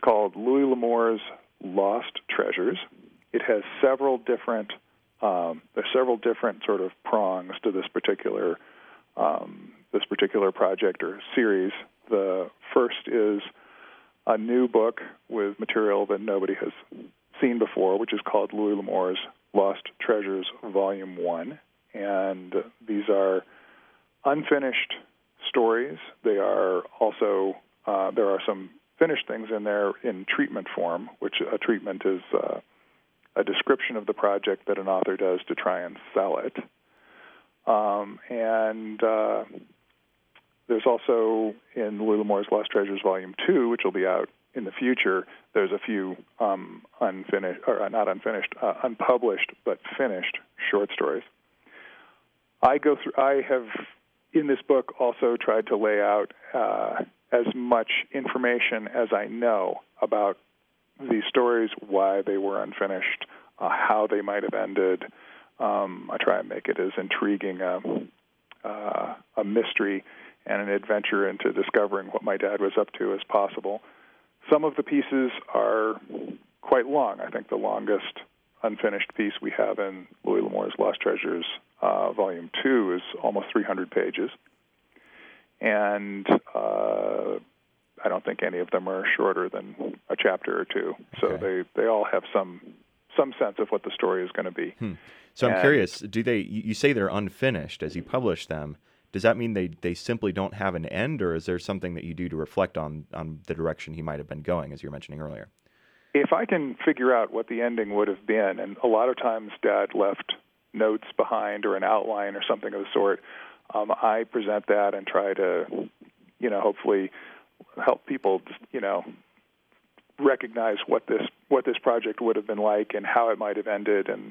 called Louis L'Amour's Lost Treasures. It has several different sort of prongs to this particular project or series. The first is a new book with material that nobody has seen before, which is called Louis L'Amour's Lost Treasures Volume 1. And these are unfinished stories. They are also, there are some finished things in there in treatment form, which a treatment is a description of the project that an author does to try and sell it. There's also in Louis L'Amour's Lost Treasures Volume 2, which will be out in the future, there's a few unpublished but finished short stories. I have in this book also tried to lay out as much information as I know about these stories, why they were unfinished, how they might have ended. I try and make it as intriguing a mystery and an adventure into discovering what my dad was up to as possible. Some of the pieces are quite long. I think the longest unfinished piece we have in Louis L'Amour's Lost Treasures Volume 2 is almost 300 pages. And I don't think any of them are shorter than a chapter or two. So Okay. they all have some sense of what the story is going to be. So I'm curious, you say they're unfinished as you publish them. Does that mean they simply don't have an end, or is there something that you do to reflect on the direction he might have been going, as you were mentioning earlier? If I can figure out what the ending would have been, and a lot of times Dad left notes behind or an outline or something of the sort, I present that and try to, hopefully help people, recognize what this project would have been like and how it might have ended and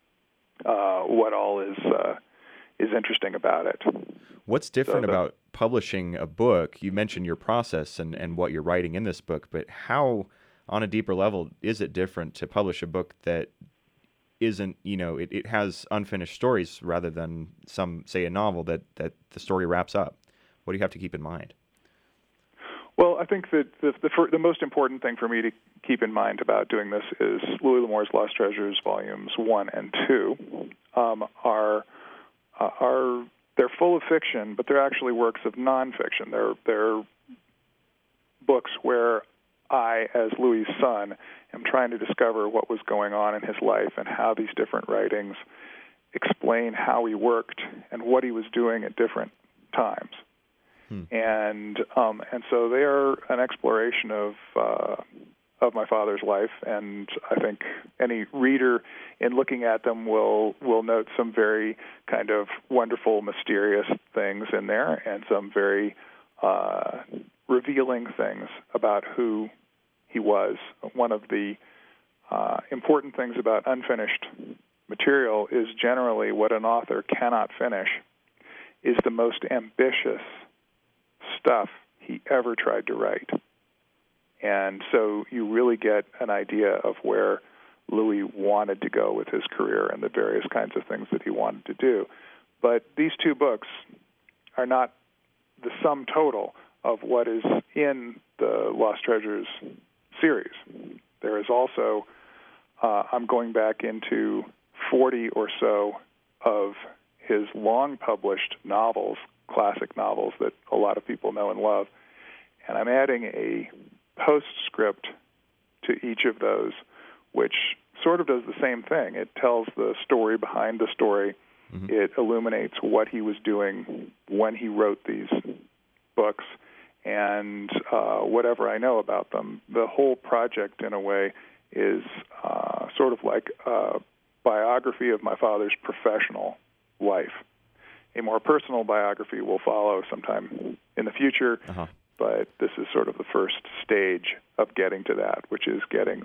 what all is interesting about it. What's different about publishing a book? You mentioned your process and what you're writing in this book, but how, on a deeper level, is it different to publish a book that isn't, it has unfinished stories rather than say, a novel that the story wraps up? What do you have to keep in mind? Well, I think that the most important thing for me to keep in mind about doing this is Louis L'Amour's Lost Treasures Volumes 1 and 2 are they're full of fiction, but they're actually works of nonfiction. They're books where I, as Louis' son, am trying to discover what was going on in his life and how these different writings explain how he worked and what he was doing at different times. And so they are an exploration of my father's life, and I think any reader in looking at them will note some very kind of wonderful, mysterious things in there, and some very revealing things about who he was. One of the important things about unfinished material is generally what an author cannot finish is the most ambitious stuff he ever tried to write. And so you really get an idea of where Louis wanted to go with his career and the various kinds of things that he wanted to do. But these two books are not the sum total of what is in the Lost Treasures series. There is also, I'm going back into 40 or so of his long-published novels, classic novels that a lot of people know and love, and I'm adding a postscript to each of those, which sort of does the same thing. It tells the story behind the story. Mm-hmm. It illuminates what he was doing when he wrote these books and whatever I know about them. The whole project, in a way, is sort of like a biography of my father's professional life. A more personal biography will follow sometime in the future, but this is sort of the first stage of getting to that, which is getting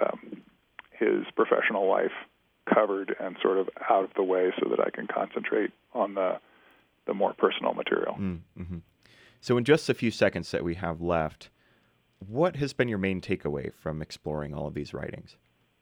his professional life covered and sort of out of the way so that I can concentrate on the more personal material. Mm-hmm. So in just a few seconds that we have left, what has been your main takeaway from exploring all of these writings?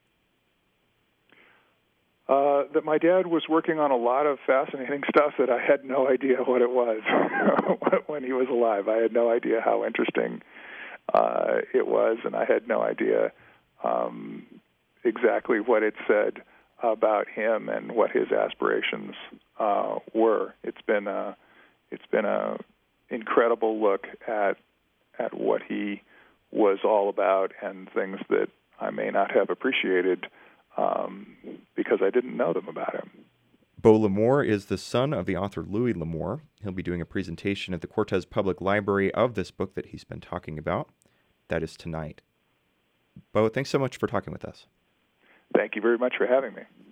That my dad was working on a lot of fascinating stuff that I had no idea what it was when he was alive. I had no idea how interesting it was, and I had no idea exactly what it said about him and what his aspirations were. It's been a incredible look at what he was all about and things that I may not have appreciated because I didn't know them about him. Beau Lamore is the son of the author Louis L'Amour. He'll be doing a presentation at the Cortez Public Library of this book that he's been talking about. That is tonight. Beau, thanks so much for talking with us. Thank you very much for having me.